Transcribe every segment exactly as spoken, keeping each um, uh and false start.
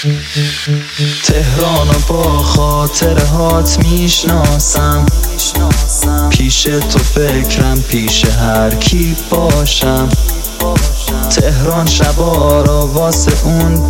تهرانو با خاطرهات میشناسم، پیش تو فکرم پیش هر کی باشم. تهران شبا را واسه اون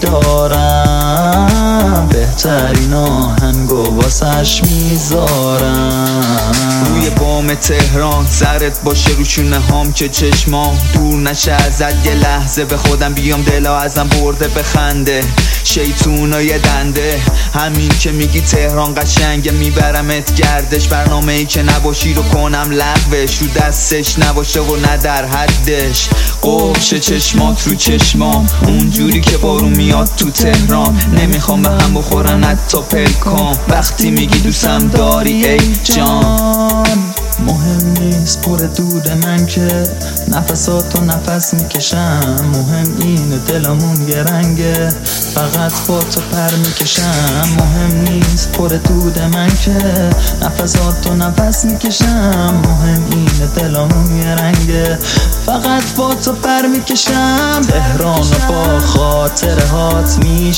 بیدارم، بهترین آهنگو واسش میذارم. روی بام تهران سرت باشه رو شونه هام که چشمام دور نشه ازت یه لحظه، به خودم بیام دلا ازم برده بخنده شیطونای دنده. همین که میگی تهران قشنگه میبرمت گردش، برنامه ای که نباشی رو کنم لغوش، رو دستش نباشه و نه در حدش. قفش چشمات رو چشمام اونجوری که بارون میاد تو تهران، نمیخوام به هم بخورن حتی پلکام وقتی میگی دوستم داری ای جان. مهم نیست پر دود من که نفساتو نفس میکشم، مهم اینه دلمون یه رنگه فقط با تو پر میکشم. مهم نیست پر دود من که نفساتو نفس میکشم، مهم اینه دلمون یه رنگه فقط با تو پر میکشم. تهرانو با خاطرهات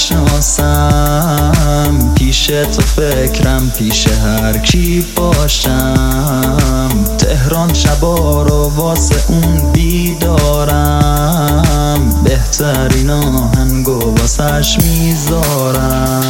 میشناسم، پیش تو فکرم پیش هر کی باشم. تهران شبا رو واسه اون بیدارم، بهترین آهنگو واسش میذارم.